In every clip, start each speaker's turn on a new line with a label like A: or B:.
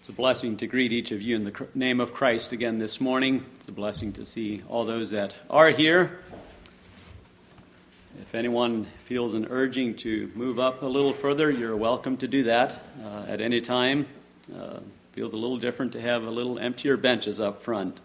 A: It's a blessing to greet each of you in the name of Christ again this morning. It's a blessing to see all those that are here. If anyone feels an urging to move up a little further, you're welcome to do that at any time. Feels a little different to have a little emptier benches up front.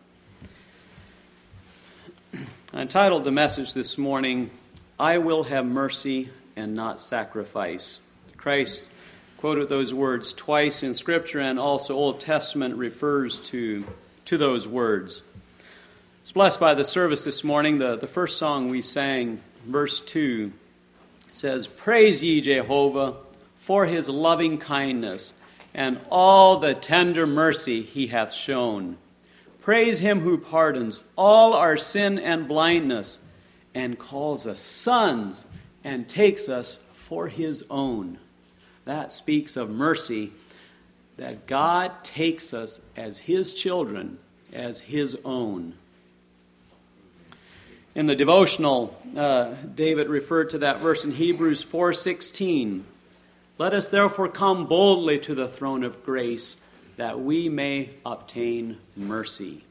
A: I entitled the message this morning, I Will Have Mercy and Not Sacrifice. Christ quoted those words twice in Scripture, and also Old Testament refers to those words. I was blessed by the service this morning. The first song we sang, verse 2, says, Praise ye Jehovah for his loving kindness and all the tender mercy he hath shown. Praise him who pardons all our sin and blindness and calls us sons and takes us for his own. That speaks of mercy, that God takes us as his children, as his own. In the devotional, David referred to that verse in Hebrews 4:16. Let us therefore come boldly to the throne of grace, that we may obtain mercy.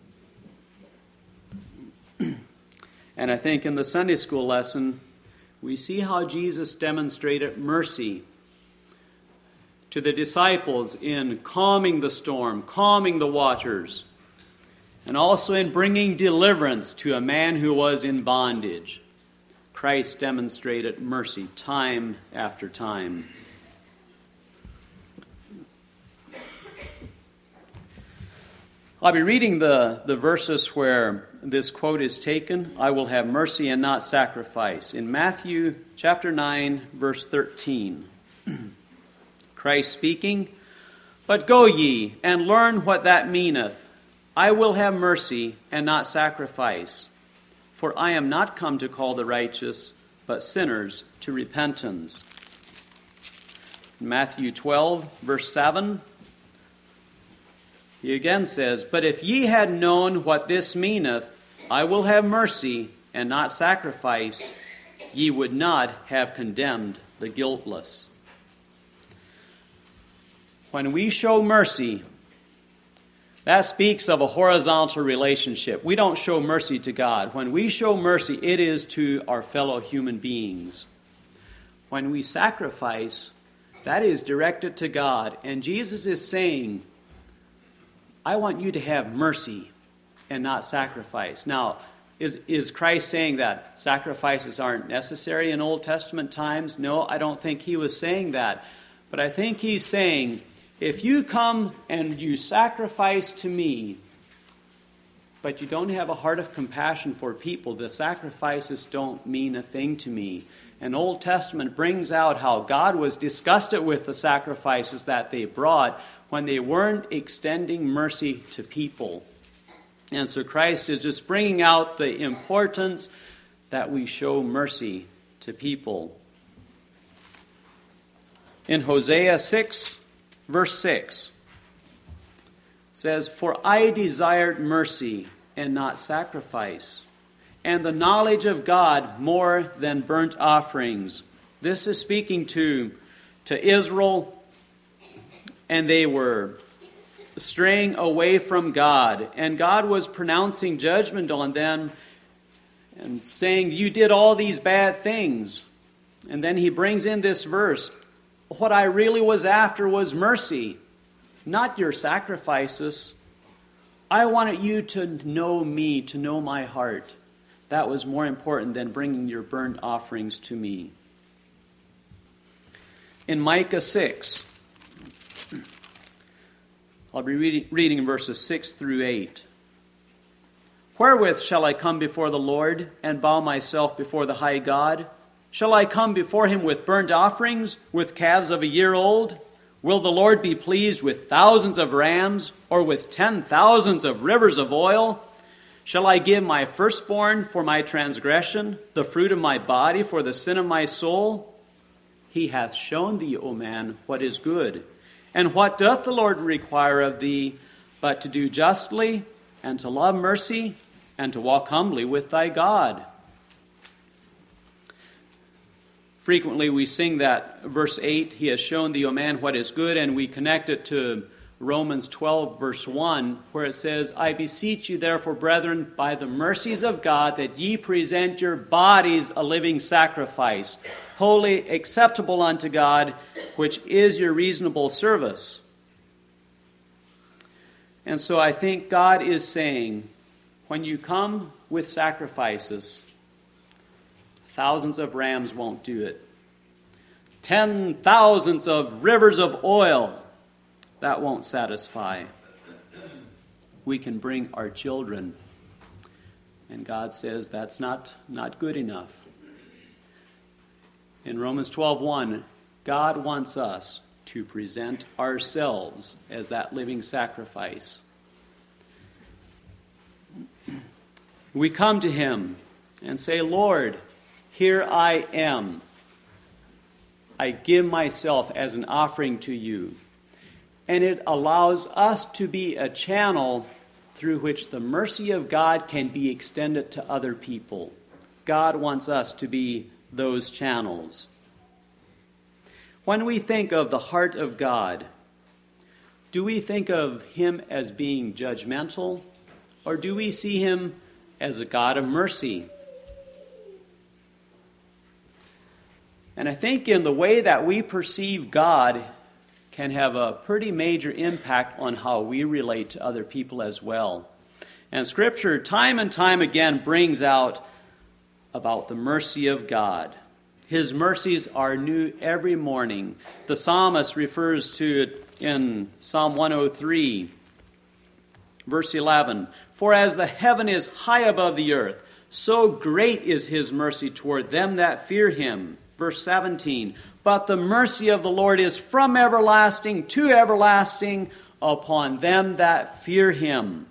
A: And I think in the Sunday school lesson, we see how Jesus demonstrated mercy to the disciples in calming the storm, calming the waters, and also in bringing deliverance to a man who was in bondage. Christ demonstrated mercy time after time. I'll be reading the verses where this quote is taken, I will have mercy and not sacrifice. In Matthew chapter 9, verse 13. Christ speaking, But go ye, and learn what that meaneth. I will have mercy, and not sacrifice. For I am not come to call the righteous, but sinners to repentance. In Matthew 12, verse 7, he again says, But if ye had known what this meaneth, I will have mercy, and not sacrifice, ye would not have condemned the guiltless. When we show mercy, that speaks of a horizontal relationship. We don't show mercy to God. When we show mercy, it is to our fellow human beings. When we sacrifice, that is directed to God. And Jesus is saying, I want you to have mercy and not sacrifice. Now, is Christ saying that sacrifices aren't necessary in Old Testament times? No, I don't think he was saying that. But I think he's saying, if you come and you sacrifice to me, but you don't have a heart of compassion for people, the sacrifices don't mean a thing to me. And Old Testament brings out how God was disgusted with the sacrifices that they brought when they weren't extending mercy to people. And so Christ is just bringing out the importance that we show mercy to people. In Hosea 6, verse 6 says, For I desired mercy and not sacrifice, and the knowledge of God more than burnt offerings. This is speaking to Israel, and they were straying away from God, and God was pronouncing judgment on them and saying, you did all these bad things. And then he brings in this verse, what I really was after was mercy, not your sacrifices. I wanted you to know me, to know my heart. That was more important than bringing your burnt offerings to me. In Micah 6, I'll be reading verses 6 through 8. Wherewith shall I come before the Lord and bow myself before the high God? Shall I come before him with burnt offerings, with calves of a year old? Will the Lord be pleased with thousands of rams, or with 10,000s of rivers of oil? Shall I give my firstborn for my transgression, the fruit of my body for the sin of my soul? He hath shown thee, O man, what is good. And what doth the Lord require of thee, but to do justly, and to love mercy, and to walk humbly with thy God? Frequently we sing that verse 8, He has shown thee, O man, what is good, and we connect it to Romans 12, verse 1, where it says, I beseech you, therefore, brethren, by the mercies of God, that ye present your bodies a living sacrifice, holy, acceptable unto God, which is your reasonable service. And so I think God is saying, when you come with sacrifices, thousands of rams won't do it. 10,000s of rivers of oil, that won't satisfy. We can bring our children. And God says that's not good enough. In Romans 12:1, God wants us to present ourselves as that living sacrifice. We come to Him and say, Lord, here I am. I give myself as an offering to you. And it allows us to be a channel through which the mercy of God can be extended to other people. God wants us to be those channels. When we think of the heart of God, do we think of Him as being judgmental, or do we see Him as a God of mercy? And I think in the way that we perceive God can have a pretty major impact on how we relate to other people as well. And Scripture time and time again brings out about the mercy of God. His mercies are new every morning. The psalmist refers to it in Psalm 103, verse 11. For as the heaven is high above the earth, so great is His mercy toward them that fear Him. Verse 17, but the mercy of the Lord is from everlasting to everlasting upon them that fear Him.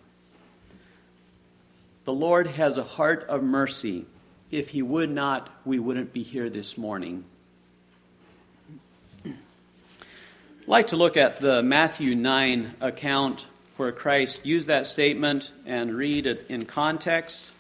A: The Lord has a heart of mercy. If He would not, we wouldn't be here this morning. I'd like to look at the Matthew 9 account where Christ used that statement and read it in context.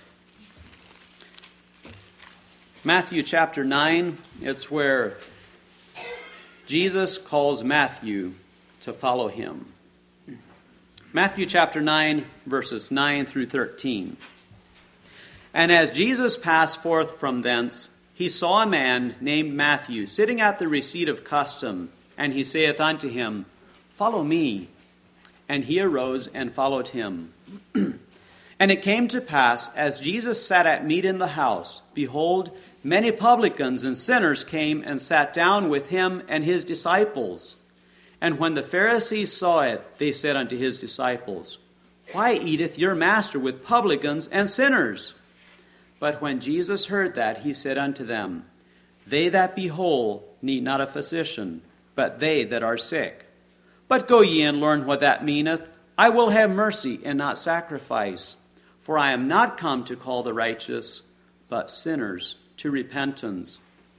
A: Matthew chapter 9, it's where Jesus calls Matthew to follow Him. Matthew chapter 9, verses 9 through 13. And as Jesus passed forth from thence, He saw a man named Matthew sitting at the receipt of custom, and He saith unto him, Follow me. And he arose and followed Him. And it came to pass, as Jesus sat at meat in the house, behold, many publicans and sinners came and sat down with Him and His disciples. And when the Pharisees saw it, they said unto His disciples, Why eateth your master with publicans and sinners? But when Jesus heard that, He said unto them, They that be whole need not a physician, but they that are sick. But go ye and learn what that meaneth. I will have mercy and not sacrifice. For I am not come to call the righteous, but sinners to repentance.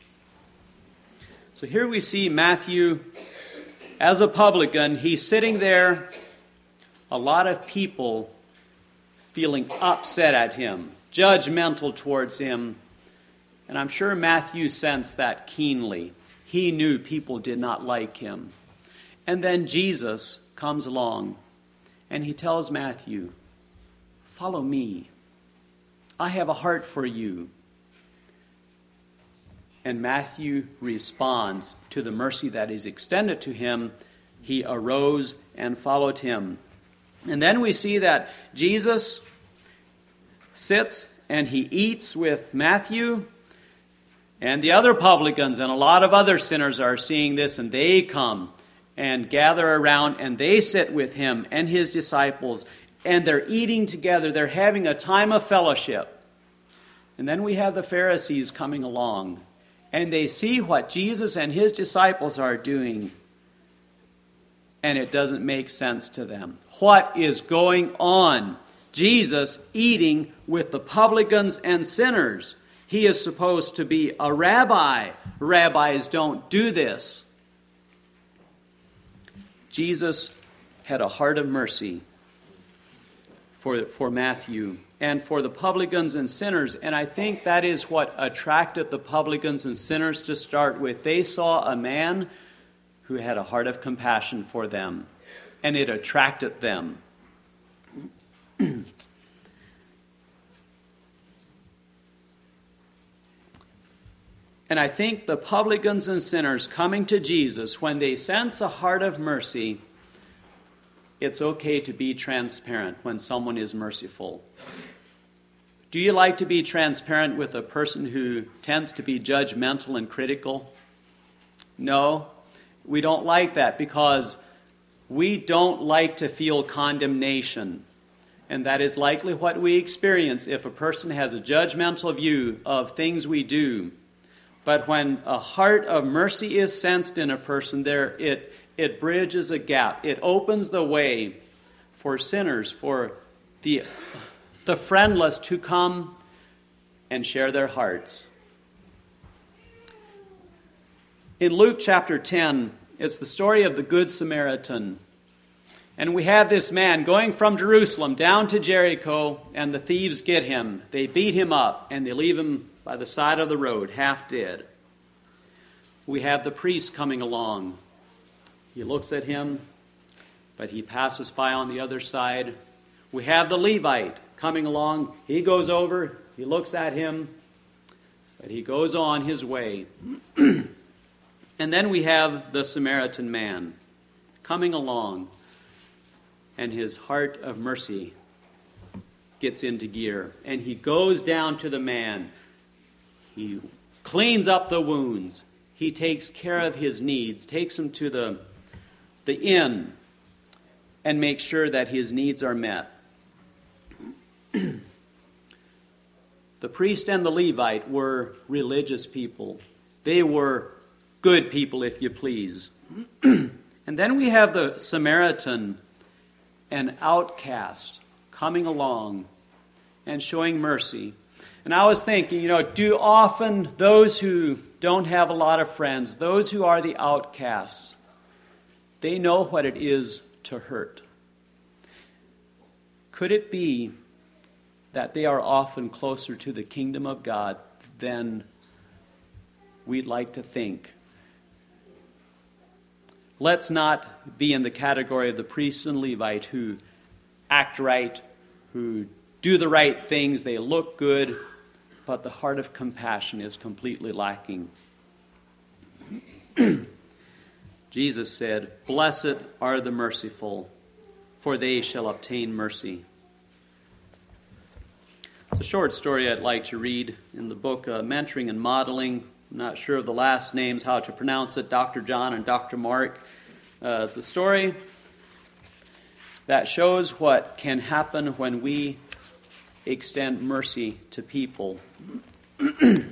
A: So here we see Matthew as a publican. He's sitting there, a lot of people feeling upset at him, judgmental towards him. And I'm sure Matthew sensed that keenly. He knew people did not like him. And then Jesus comes along and He tells Matthew, Follow me. I have a heart for you. And Matthew responds to the mercy that is extended to him. He arose and followed Him. And then we see that Jesus sits and He eats with Matthew. And the other publicans and a lot of other sinners are seeing this, and they come and gather around and they sit with Him and His disciples. And they're eating together. They're having a time of fellowship. And then we have the Pharisees coming along. And they see what Jesus and His disciples are doing. And it doesn't make sense to them. What is going on? Jesus eating with the publicans and sinners. He is supposed to be a rabbi. Rabbis don't do this. Jesus had a heart of mercy for Matthew and for the publicans and sinners. And I think that is what attracted the publicans and sinners to start with. They saw a man who had a heart of compassion for them. and it attracted them. And I think the publicans and sinners coming to Jesus, when they sense a heart of mercy, it's okay to be transparent when someone is merciful. Do you like to be transparent with a person who tends to be judgmental and critical? No, we don't like that because we don't like to feel condemnation. And that is likely what we experience if a person has a judgmental view of things we do. But when a heart of mercy is sensed in a person, it bridges a gap. It opens the way for sinners, for the friendless to come and share their hearts. In Luke chapter 10, it's the story of the Good Samaritan. And we have this man going from Jerusalem down to Jericho, and the thieves get him. They beat him up, and they leave him by the side of the road, half dead. We have the priest coming along. He looks at him, but he passes by on the other side. We have the Levite coming along. He goes over, he looks at him, but he goes on his way. And then we have the Samaritan man coming along, and his heart of mercy gets into gear. And he goes down to the man. He cleans up the wounds. He takes care of his needs, takes him to the inn, and makes sure that his needs are met. The priest and the Levite were religious people. They were good people, if you please. And then we have the Samaritan, an outcast, coming along and showing mercy. And I was thinking, do often those who don't have a lot of friends, those who are the outcasts, they know what it is to hurt. Could it be that they are often closer to the kingdom of God than we'd like to think? Let's not be in the category of the priests and Levite who act right, who do the right things, they look good, but the heart of compassion is completely lacking. Jesus said, "Blessed are the merciful, for they shall obtain mercy." It's a short story I'd like to read in the book Mentoring and Modeling. I'm not sure of the last names, how to pronounce it, Dr. John and Dr. Mark. It's a story that shows what can happen when we extend mercy to people. It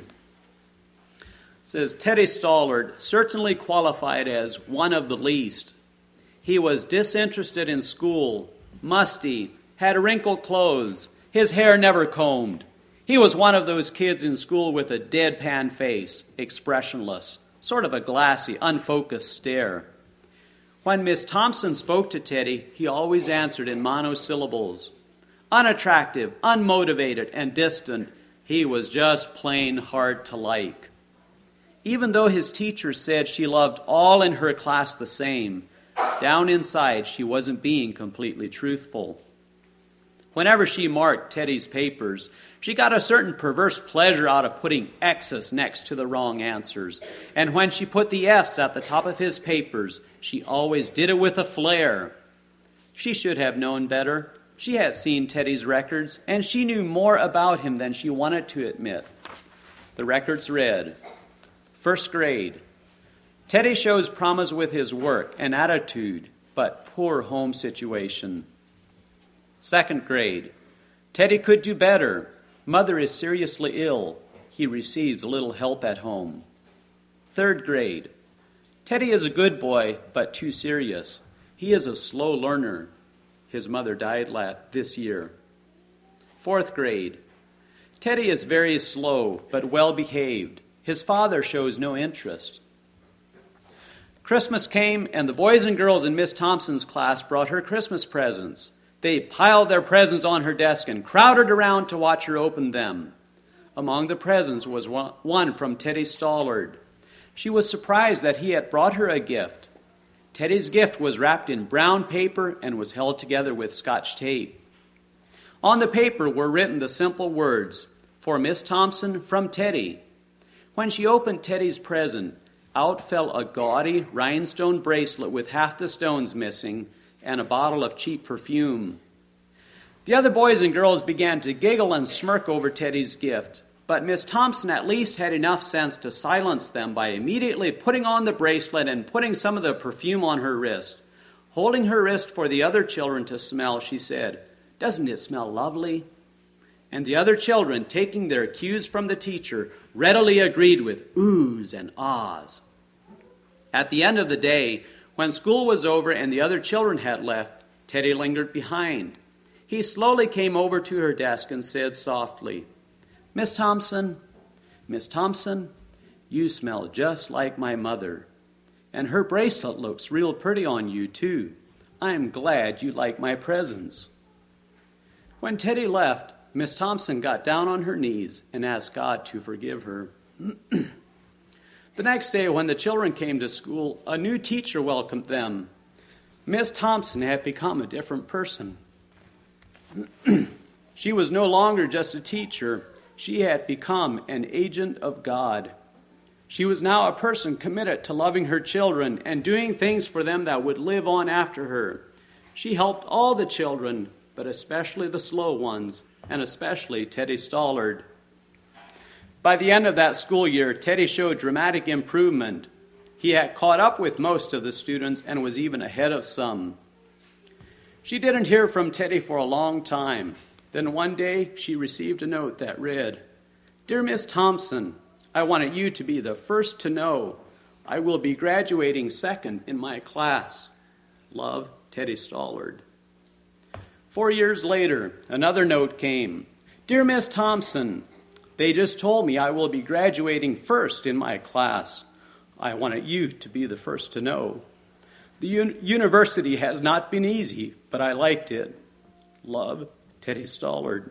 A: says, Teddy Stollard certainly qualified as one of the least. He was disinterested in school, musty, had wrinkled clothes, his hair never combed. He was one of those kids in school with a deadpan face, expressionless, sort of a glassy, unfocused stare. When Miss Thompson spoke to Teddy, he always answered in monosyllables. Unattractive, unmotivated, and distant, he was just plain hard to like. Even though his teacher said she loved all in her class the same, down inside she wasn't being completely truthful. Whenever she marked Teddy's papers, she got a certain perverse pleasure out of putting X's next to the wrong answers. And when she put the F's at the top of his papers, she always did it with a flair. She should have known better. She had seen Teddy's records, and she knew more about him than she wanted to admit. The records read, First grade, Teddy shows promise with his work and attitude, but poor home situation. Second grade, Teddy could do better. Mother is seriously ill. He receives little help at home. Third grade, Teddy is a good boy, but too serious. He is a slow learner. His mother died this year. Fourth grade, Teddy is very slow, but well-behaved. His father shows no interest. Christmas came, and the boys and girls in Miss Thompson's class brought her Christmas presents. They piled their presents on her desk and crowded around to watch her open them. Among the presents was one from Teddy Stollard. She was surprised that he had brought her a gift. Teddy's gift was wrapped in brown paper and was held together with Scotch tape. On the paper were written the simple words, "For Miss Thompson, from Teddy." When she opened Teddy's present, out fell a gaudy rhinestone bracelet with half the stones missing and a bottle of cheap perfume. The other boys and girls began to giggle and smirk over Teddy's gift, but Miss Thompson at least had enough sense to silence them by immediately putting on the bracelet and putting some of the perfume on her wrist. Holding her wrist for the other children to smell, she said, "Doesn't it smell lovely?" And the other children, taking their cues from the teacher, readily agreed with oohs and ahs. At the end of the day, when school was over and the other children had left, Teddy lingered behind. He slowly came over to her desk and said softly, Miss Thompson, you smell just like my mother. And her bracelet looks real pretty on you, too. I'm glad you like my presents." When Teddy left, Miss Thompson got down on her knees and asked God to forgive her. The next day, when the children came to school, a new teacher welcomed them. Miss Thompson had become a different person. She was no longer just a teacher. She had become an agent of God. She was now a person committed to loving her children and doing things for them that would live on after her. She helped all the children, but especially the slow ones, and especially Teddy Stollard. By the end of that school year, Teddy showed dramatic improvement. He had caught up with most of the students and was even ahead of some. She didn't hear from Teddy for a long time. Then one day, she received a note that read, "Dear Miss Thompson, I wanted you to be the first to know. I will be graduating second in my class. Love, Teddy Stollard." 4 years later, another note came. "Dear Miss Thompson, they just told me I will be graduating first in my class. I wanted you to be the first to know. The university has not been easy, but I liked it. Love, Teddy Stollard."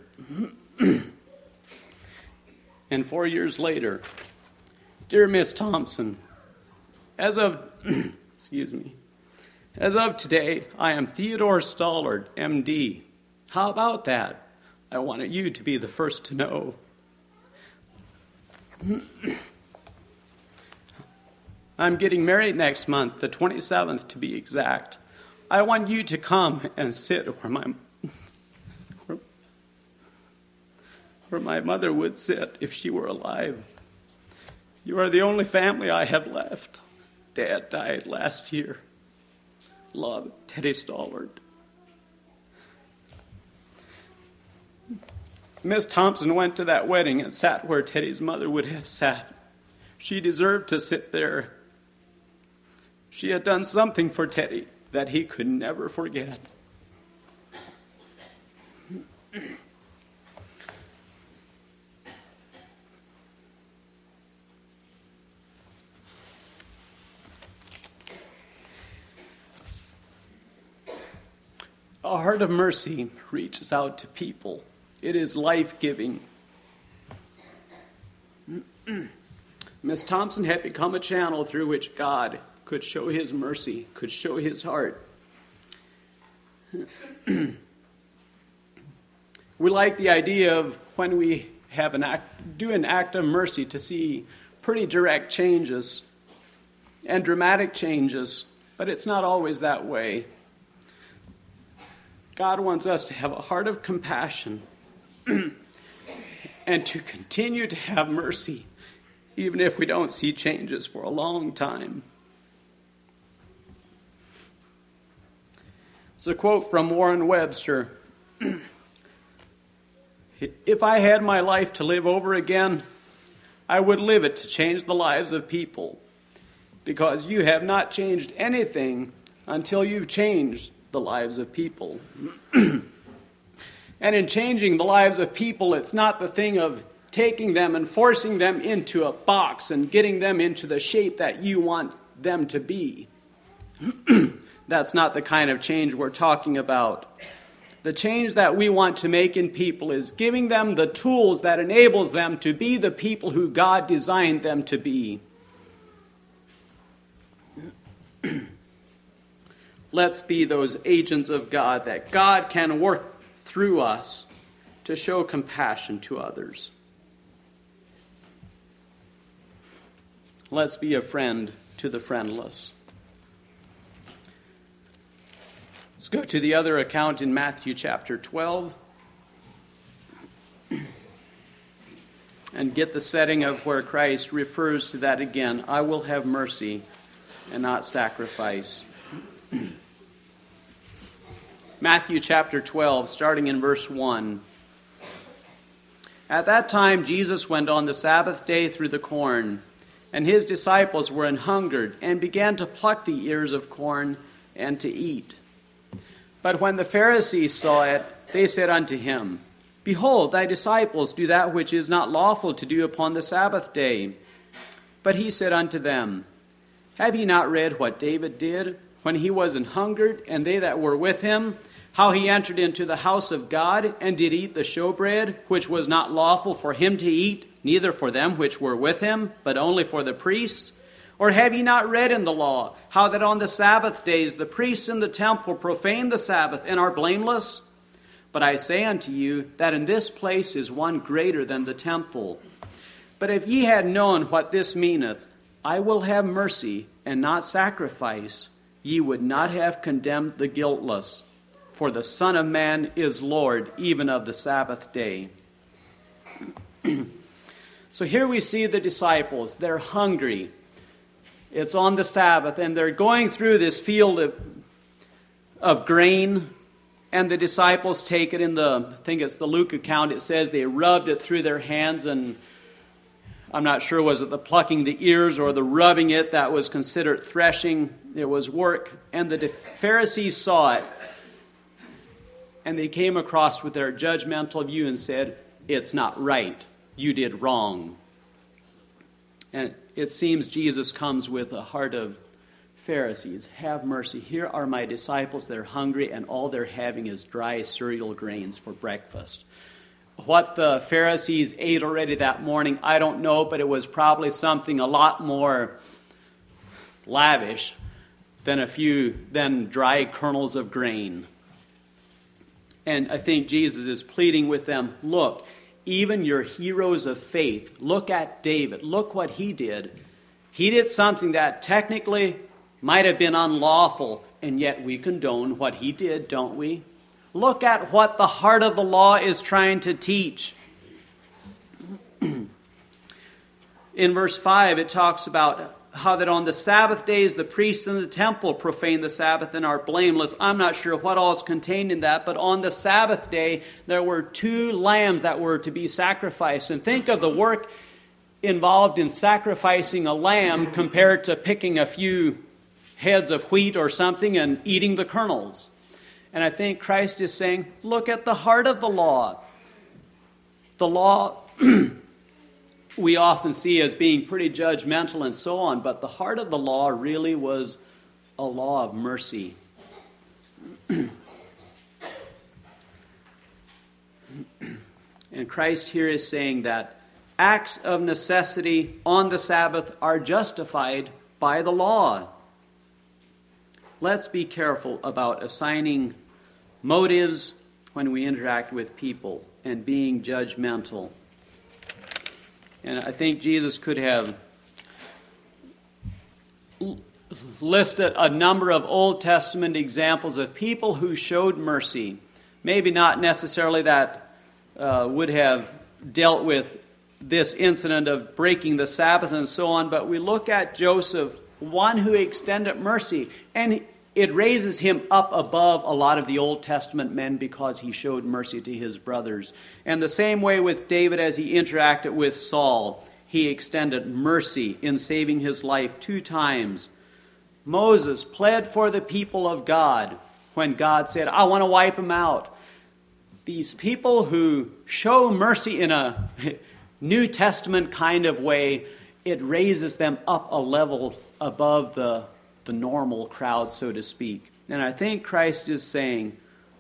A: And 4 years later, "Dear Miss Thompson, as of today, I am Theodore Stollard, M.D. How about that? I wanted you to be the first to know. I'm getting married next month, the 27th to be exact. I want you to come and sit where my mother would sit if she were alive. You are the only family I have left. Dad died last year. Love, Teddy Stollard." Miss Thompson went to that wedding and sat where Teddy's mother would have sat. She deserved to sit there. She had done something for Teddy that he could never forget. A heart of mercy reaches out to people. It is life-giving. Miss Thompson had become a channel through which God could show his mercy, could show his heart. We like the idea of when we have do an act of mercy to see pretty direct changes and dramatic changes, but it's not always that way. God wants us to have a heart of compassion and to continue to have mercy, even if we don't see changes for a long time. It's a quote from Warren Webster. "If I had my life to live over again, I would live it to change the lives of people, because you have not changed anything until you've changed the lives of people." And in changing the lives of people, it's not the thing of taking them and forcing them into a box and getting them into the shape that you want them to be. That's not the kind of change we're talking about. The change that we want to make in people is giving them the tools that enables them to be the people who God designed them to be. let's be those agents of God, that God can work through us to show compassion to others. Let's be a friend to the friendless. Let's go to the other account in Matthew chapter 12 and get the setting of where Christ refers to that again. I will have mercy and not sacrifice. Matthew chapter 12, starting in verse 1. At that time Jesus went on the Sabbath day through the corn, and his disciples were an hungered, and began to pluck the ears of corn and to eat. But when the Pharisees saw it, they said unto him, Behold, thy disciples do that which is not lawful to do upon the Sabbath day. But he said unto them, Have ye not read what David did when he was an hungered, and they that were with him, how he entered into the house of God, and did eat the showbread, which was not lawful for him to eat, neither for them which were with him, but only for the priests? Or have ye not read in the law, how that on the Sabbath days the priests in the temple profane the Sabbath, and are blameless? But I say unto you, that in this place is one greater than the temple. But if ye had known what this meaneth, I will have mercy, and not sacrifice, ye would not have condemned the guiltless. For the Son of Man is Lord, even of the Sabbath day. So here we see the disciples. They're hungry. It's on the Sabbath, and they're going through this field of grain, and the disciples take it I think it's the Luke account, it says they rubbed it through their hands, and I'm not sure, was it the plucking the ears or the rubbing it that was considered threshing? It was work. And the Pharisees saw it, and they came across with their judgmental view and said, It's not right. You did wrong. And it seems Jesus comes with a heart of Pharisees. Have mercy. Here are my disciples. They're hungry, and all they're having is dry cereal grains for breakfast. What the Pharisees ate already that morning, I don't know, but it was probably something a lot more lavish than dry kernels of grain. And I think Jesus is pleading with them, look, even your heroes of faith, look at David. Look what he did. He did something that technically might have been unlawful, and yet we condone what he did, don't we? Look at what the heart of the law is trying to teach. In verse 5, it talks about how that on the Sabbath days the priests in the temple profane the Sabbath and are blameless. I'm not sure what all is contained in that, but on the Sabbath day there were 2 lambs that were to be sacrificed. And think of the work involved in sacrificing a lamb compared to picking a few heads of wheat or something and eating the kernels. And I think Christ is saying, look at the heart of the law. The law we often see as being pretty judgmental and so on, but the heart of the law really was a law of mercy. And Christ here is saying that acts of necessity on the Sabbath are justified by the law. Let's be careful about assigning motives when we interact with people and being judgmental. And I think Jesus could have listed a number of Old Testament examples of people who showed mercy. Maybe not necessarily that would have dealt with this incident of breaking the Sabbath and so on, but we look at Joseph, one who extended mercy, and it raises him up above a lot of the Old Testament men because he showed mercy to his brothers. And the same way with David as he interacted with Saul, he extended mercy in saving his life 2 times. Moses pled for the people of God when God said, I want to wipe them out. These people who show mercy in a New Testament kind of way, it raises them up a level above the normal crowd, so to speak. And I think Christ is saying,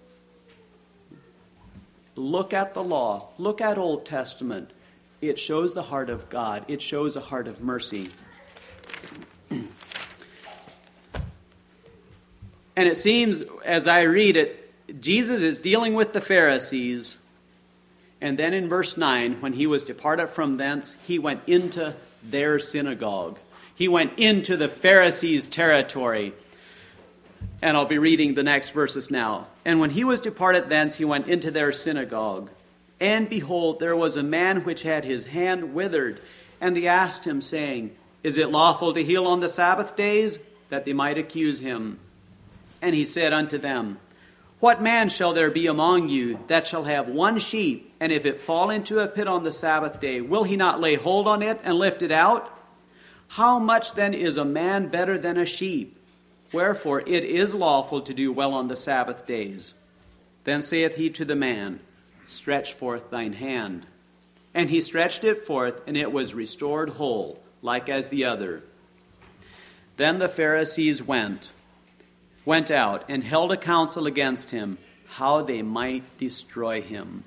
A: look at the law, look at Old Testament. It shows the heart of God. It shows a heart of mercy. And it seems, as I read it, Jesus is dealing with the Pharisees. And then in verse 9, when he was departed from thence, he went into their synagogue. He went into the Pharisees' territory. And I'll be reading the next verses now. And when he was departed thence, he went into their synagogue. And behold, there was a man which had his hand withered. And they asked him, saying, Is it lawful to heal on the Sabbath days? That they might accuse him. And he said unto them, What man shall there be among you that shall have one sheep, and if it fall into a pit on the Sabbath day, will he not lay hold on it and lift it out? How much then is a man better than a sheep? Wherefore it is lawful to do well on the Sabbath days. Then saith he to the man, Stretch forth thine hand. And he stretched it forth, and it was restored whole, like as the other. Then the Pharisees went out, and held a council against him, how they might destroy him.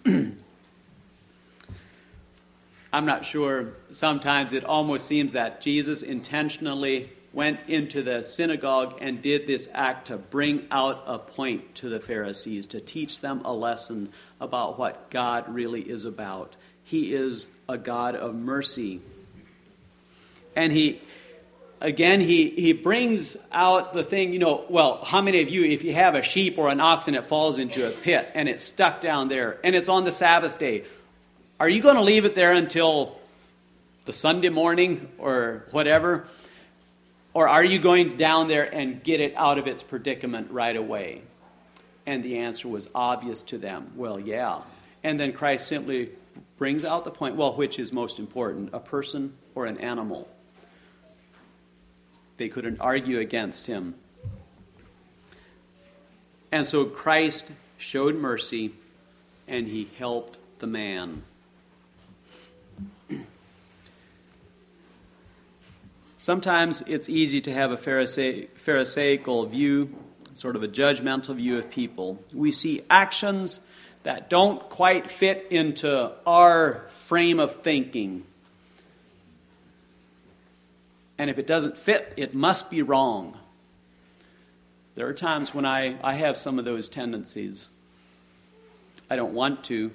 A: I'm not sure. Sometimes it almost seems that Jesus intentionally went into the synagogue and did this act to bring out a point to the Pharisees, to teach them a lesson about what God really is about. He is a God of mercy. And he brings out the thing, well, how many of you, if you have a sheep or an ox and it falls into a pit and it's stuck down there and it's on the Sabbath day, are you going to leave it there until the Sunday morning or whatever? Or are you going down there and get it out of its predicament right away? And the answer was obvious to them. Well, yeah. And then Christ simply brings out the point, well, which is most important, a person or an animal? They couldn't argue against him. And so Christ showed mercy, and he helped the man. Sometimes it's easy to have a Pharisaical view, sort of a judgmental view of people. We see actions that don't quite fit into our frame of thinking. And if it doesn't fit, it must be wrong. There are times when I have some of those tendencies. I don't want to.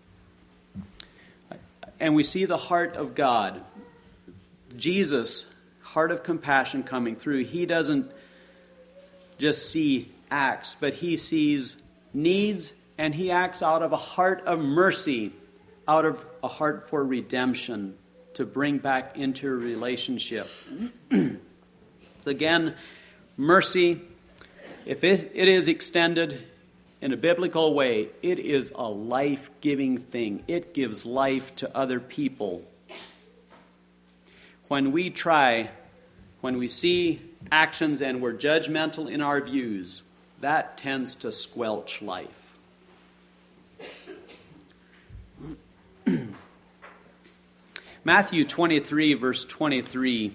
A: And we see the heart of God. Jesus, heart of compassion coming through. He doesn't just see acts, but he sees needs, and he acts out of a heart of mercy, out of a heart for redemption, to bring back into a relationship. So again, mercy, if it is extended in a biblical way, it is a life-giving thing. It gives life to other people. When we see actions and we're judgmental in our views, that tends to squelch life. Matthew 23, verse 23.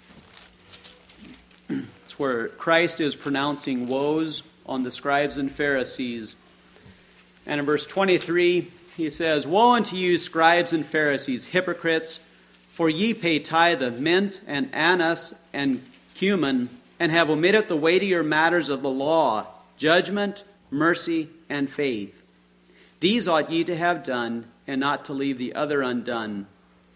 A: It's where Christ is pronouncing woes on the scribes and Pharisees. And in verse 23, he says, Woe unto you, scribes and Pharisees, hypocrites, for ye pay tithe of mint and anise and cumin, and have omitted the weightier matters of the law, judgment, mercy, and faith. These ought ye to have done, and not to leave the other undone.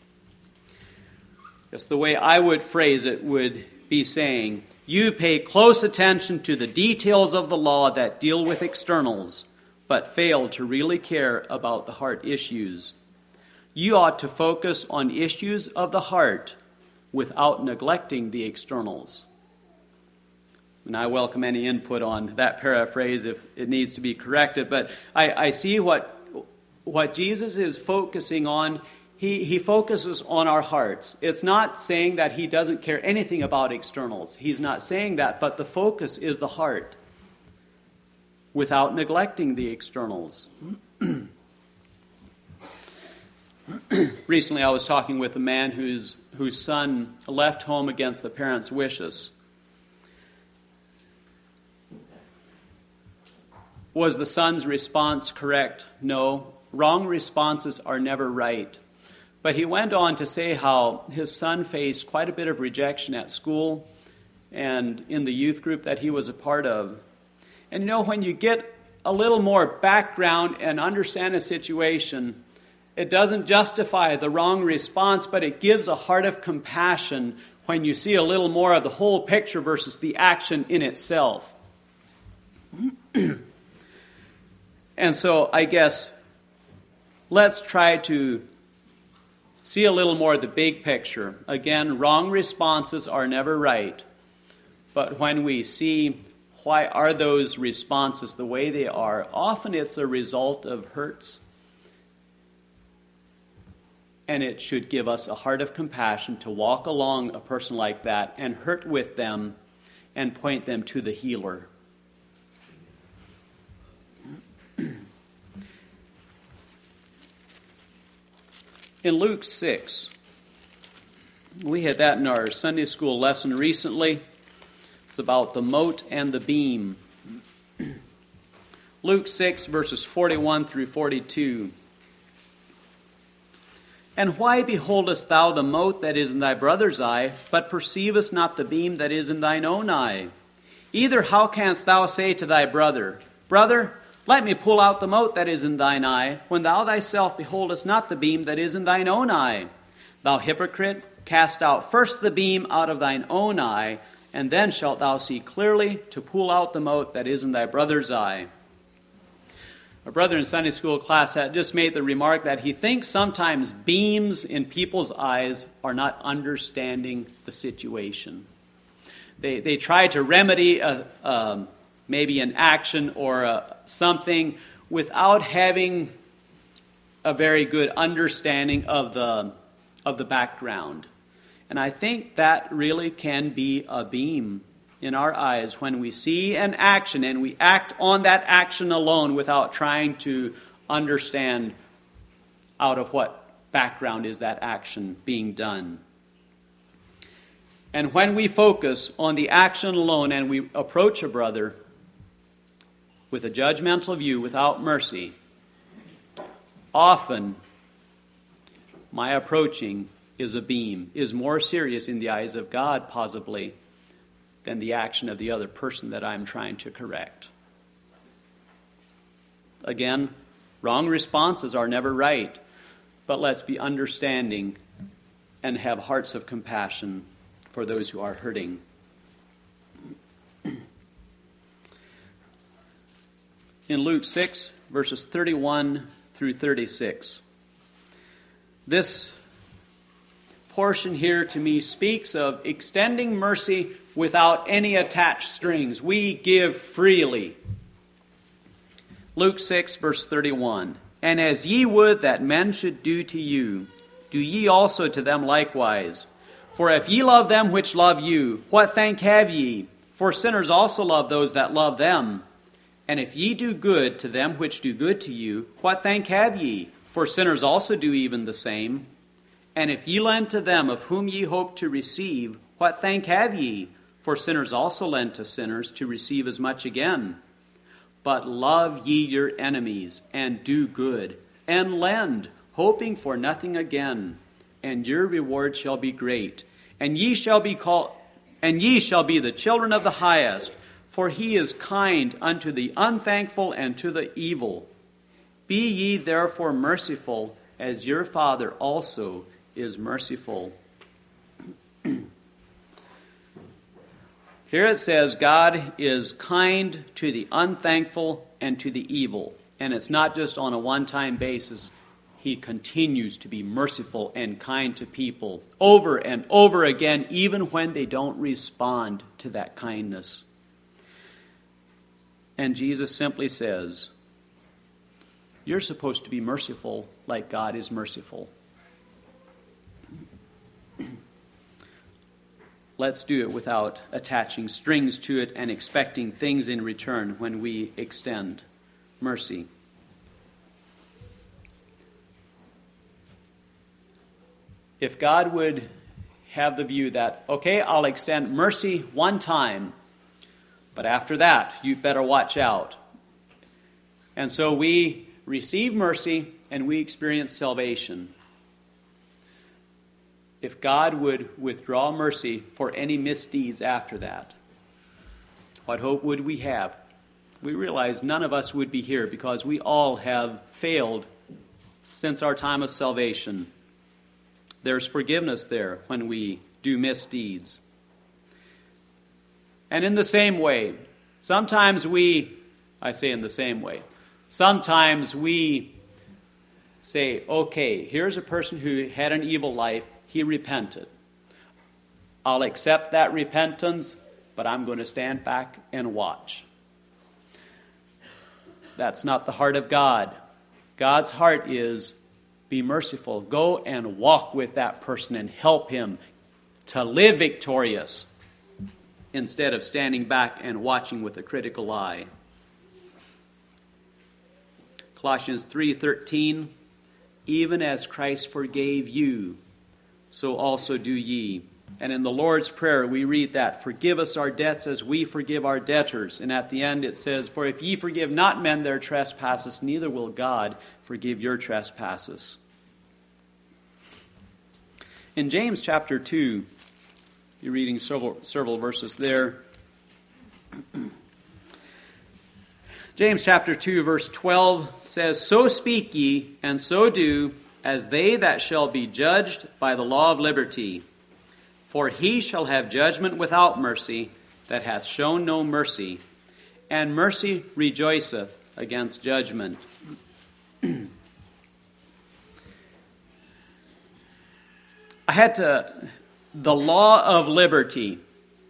A: Yes, the way I would phrase it would be saying, you pay close attention to the details of the law that deal with externals, but fail to really care about the heart issues. You ought to focus on issues of the heart without neglecting the externals. And I welcome any input on that paraphrase if it needs to be corrected, but I see what Jesus is focusing on. He focuses on our hearts. It's not saying that he doesn't care anything about externals. He's not saying that, but the focus is the heart without neglecting the externals. Recently I was talking with a man whose son left home against the parents' wishes. Was the son's response correct? No. Wrong responses are never right. But he went on to say how his son faced quite a bit of rejection at school, and in the youth group that he was a part of. And when you get a little more background and understand a situation, it doesn't justify the wrong response, but it gives a heart of compassion when you see a little more of the whole picture versus the action in itself. And so I guess let's try to see a little more of the big picture. Again, wrong responses are never right. But when we see why are those responses the way they are, often it's a result of hurts. And it should give us a heart of compassion to walk along a person like that and hurt with them and point them to the healer. In Luke 6, we had that in our Sunday school lesson recently. It's about the mote and the beam. Luke 6, verses 41 through 42. And why beholdest thou the mote that is in thy brother's eye, but perceivest not the beam that is in thine own eye? Either how canst thou say to thy brother, Brother, let me pull out the mote that is in thine eye, when thou thyself beholdest not the beam that is in thine own eye? Thou hypocrite, cast out first the beam out of thine own eye, and then shalt thou see clearly to pull out the mote that is in thy brother's eye. A brother in Sunday school class had just made the remark that he thinks sometimes beams in people's eyes are not understanding the situation. They try to remedy maybe an action or something without having a very good understanding of the background. And I think that really can be a beam in our eyes when we see an action and we act on that action alone without trying to understand out of what background is that action being done. And when we focus on the action alone and we approach a brother with a judgmental view without mercy, often my approaching is a beam, is more serious in the eyes of God possibly than the action of the other person that I'm trying to correct. Again, wrong responses are never right, but let's be understanding and have hearts of compassion for those who are hurting. In Luke 6, verses 31 through 36, this portion here to me speaks of extending mercy without any attached strings. We give freely. Luke 6, verse 31. And as ye would that men should do to you, do ye also to them likewise. For if ye love them which love you, what thank have ye? For sinners also love those that love them. And if ye do good to them which do good to you, what thank have ye? For sinners also do even the same. And if ye lend to them of whom ye hope to receive, what thank have ye? For sinners also lend to sinners to receive as much again. But love ye your enemies, and do good, and lend, hoping for nothing again. And your reward shall be great. And ye shall be the children of the highest, for he is kind unto the unthankful and to the evil. Be ye therefore merciful, as your Father also is merciful. Here it says God is kind to the unthankful and to the evil. And it's not just on a one-time basis. He continues to be merciful and kind to people over and over again, even when they don't respond to that kindness. And Jesus simply says, you're supposed to be merciful like God is merciful. Let's do it without attaching strings to it and expecting things in return when we extend mercy. If God would have the view that, okay, I'll extend mercy one time, but after that, you better watch out. And so we receive mercy and we experience salvation. if God would withdraw mercy for any misdeeds after that, what hope would we have? We realize none of us would be here because we all have failed since our time of salvation. There's forgiveness there when we do misdeeds. And in the same way, sometimes we say, okay, here's a person who had an evil life. He repented. I'll accept that repentance, but I'm going to stand back and watch. That's not the heart of God. God's heart is, be merciful. Go and walk with that person and help him to live victorious instead of standing back and watching with a critical eye. Colossians 3:13, even as Christ forgave you, so also do ye. And in the Lord's Prayer, we read that, forgive us our debts as we forgive our debtors. And at the end it says, for if ye forgive not men their trespasses, neither will God forgive your trespasses. In James chapter 2, you're reading several verses there. James chapter 2, verse 12 says, so speak ye, and so do, as they that shall be judged by the law of liberty. For he shall have judgment without mercy, that hath shown no mercy, and mercy rejoiceth against judgment. The law of liberty.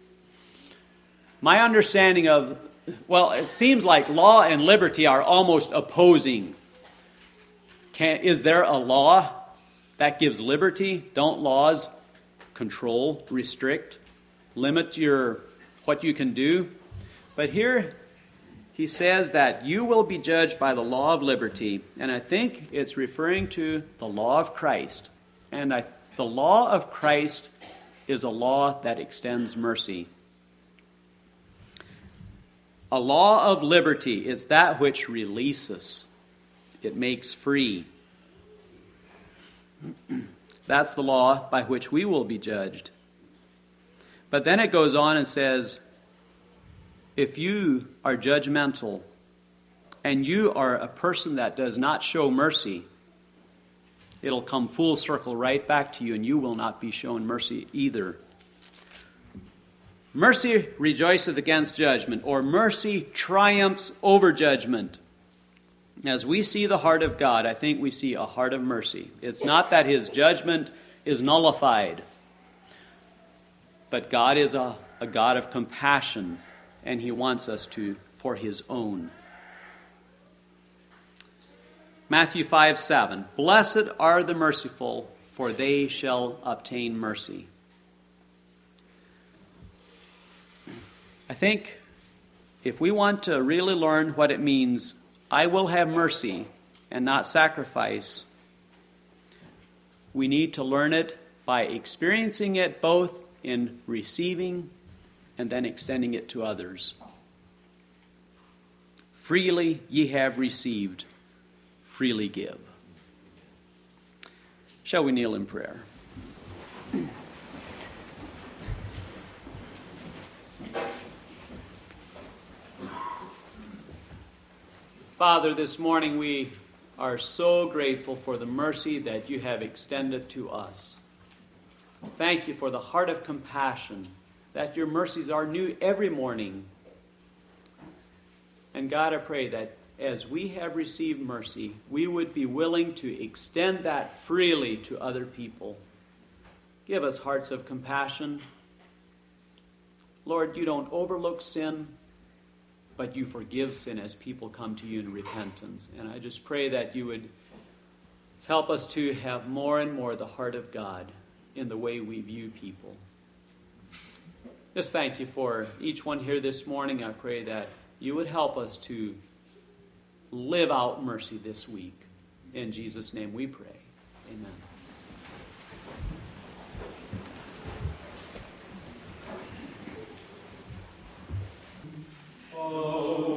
A: My understanding of, it seems like law and liberty are almost opposing. Is there a law that gives liberty? Don't laws control, restrict, limit what you can do? But here he says that you will be judged by the law of liberty, and I think it's referring to the law of Christ. And the law of Christ is a law that extends mercy. A law of liberty is that which releases. It makes free. That's the law by which we will be judged. But then it goes on and says, if you are judgmental and you are a person that does not show mercy, it'll come full circle right back to you, and you will not be shown mercy either. Mercy rejoiceth against judgment, or mercy triumphs over judgment. As we see the heart of God, I think we see a heart of mercy. It's not that his judgment is nullified, but God is a God of compassion, and he wants us for his own. Matthew 5:7, blessed are the merciful, for they shall obtain mercy. I think if we want to really learn what it means, I will have mercy and not sacrifice, we need to learn it by experiencing it both in receiving and then extending it to others. Freely ye have received, freely give. Shall we kneel in prayer? Father, this morning we are so grateful for the mercy that you have extended to us. Thank you for the heart of compassion, that your mercies are new every morning. And God, I pray that as we have received mercy, we would be willing to extend that freely to other people. Give us hearts of compassion. Lord, you don't overlook sin, but you forgive sin as people come to you in repentance. And I just pray that you would help us to have more and more the heart of God in the way we view people. Just thank you for each one here this morning. I pray that you would help us to live out mercy this week. In Jesus' name we pray. Amen. Oh.